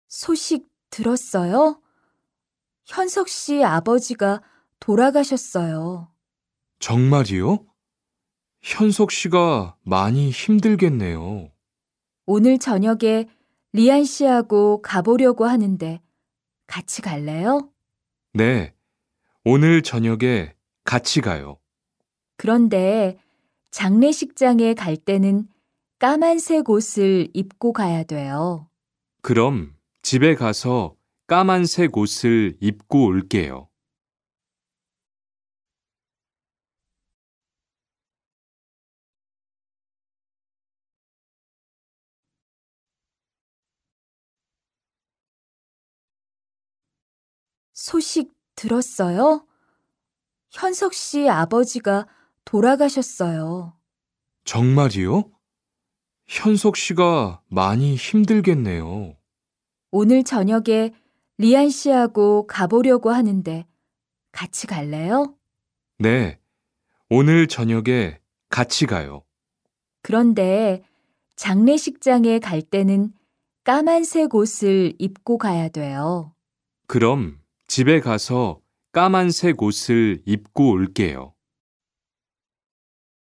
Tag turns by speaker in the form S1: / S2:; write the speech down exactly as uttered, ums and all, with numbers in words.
S1: 소식 들었어요? 현석 씨 아버지가 돌아가셨어요.
S2: 정말이요? 현석 씨가 많이 힘들겠네요.
S1: 오늘 저녁에 리안 씨하고 가보려고 하는데 같이 갈래요?
S2: 네, 오늘 저녁에 같이 가요.
S1: 그런데 장례식장에 갈 때는 까만색 옷을 입고 가야 돼요.
S2: 그럼 집에 가서 까만색 옷을 입고 올게요.
S1: 소식 들었어요? 현석 씨 아버지가 돌아가셨어요.
S2: 정말이요? 현석 씨가 많이 힘들겠네요.
S1: 오늘 저녁에 리안 씨하고 가보려고 하는데 같이 갈래요?
S2: 네, 오늘 저녁에 같이 가요.
S1: 그런데 장례식장에 갈 때는 까만색 옷을 입고 가야 돼요.
S2: 그럼 집에 가서 까만색 옷을 입고 올게요.